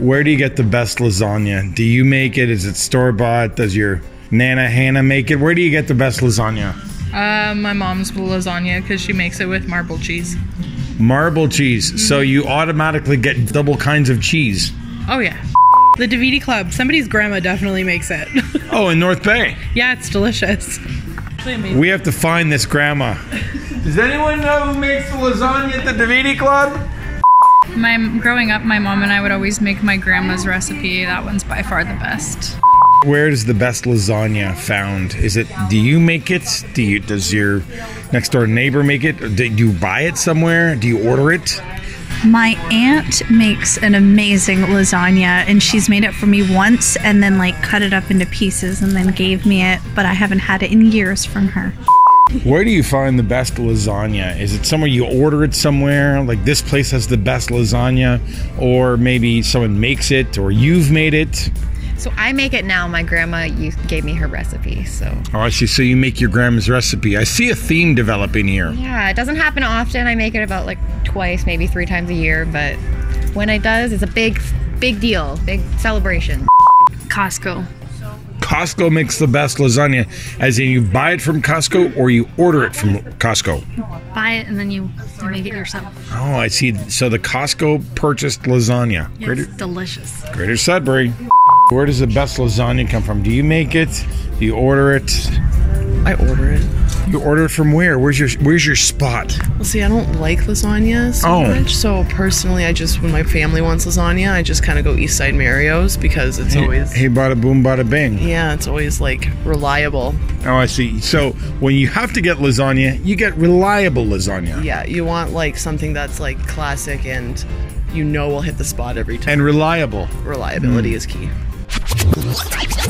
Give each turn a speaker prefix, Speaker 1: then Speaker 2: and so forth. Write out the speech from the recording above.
Speaker 1: Where do you get the best lasagna? Do you make it? Is it store-bought? Does your Nana Hannah make it? Where do you get the best lasagna?
Speaker 2: My mom's lasagna because she makes it with marble cheese.
Speaker 1: Marble cheese. So you automatically get double kinds of cheese.
Speaker 2: Oh, yeah. The Davidi Club. Somebody's grandma definitely makes it.
Speaker 1: Oh, in North Bay.
Speaker 2: Yeah, it's delicious.
Speaker 1: We have to find this grandma. Does anyone know who makes the lasagna at the Davidi Club?
Speaker 3: Growing up, my mom and I would always make my grandma's recipe. That one's by far the best.
Speaker 1: Where is the best lasagna found? Do you make it? Does your next door neighbor make it? Or do you buy it somewhere? Do you order it?
Speaker 4: My aunt makes an amazing lasagna, and she's made it for me once and then cut it up into pieces and then gave me it, but I haven't had it in years from her.
Speaker 1: Where do you find the best lasagna? Is it somewhere you order it somewhere? Like this place has the best lasagna, or maybe someone makes it, or you've made it?
Speaker 5: So I make it now. My grandma gave me her recipe, so.
Speaker 1: Oh, I see. So you make your grandma's recipe. I see a theme developing here.
Speaker 5: Yeah, it doesn't happen often. I make it about twice, maybe 3 times a year, but when it does, it's a big deal, big celebration.
Speaker 3: Costco.
Speaker 1: Costco makes the best lasagna, as in you buy it from Costco or you order it from Costco?
Speaker 3: Buy it and then you make it yourself.
Speaker 1: Oh, I see. So the Costco purchased lasagna.
Speaker 3: It's delicious.
Speaker 1: Greater Sudbury. Where does the best lasagna come from? Do you make it? Do you order it?
Speaker 6: I order it.
Speaker 1: You order it from where? Where's your spot?
Speaker 6: Well, see, I don't like lasagna so much. So personally, when my family wants lasagna, I just kind of go East Side Mario's because it's always...
Speaker 1: Hey, bada boom, bada bing.
Speaker 6: Yeah, it's always reliable.
Speaker 1: Oh, I see. So when you have to get lasagna, you get reliable lasagna.
Speaker 6: Yeah, you want something that's classic and will hit the spot every time.
Speaker 1: And reliable.
Speaker 6: Reliability is key.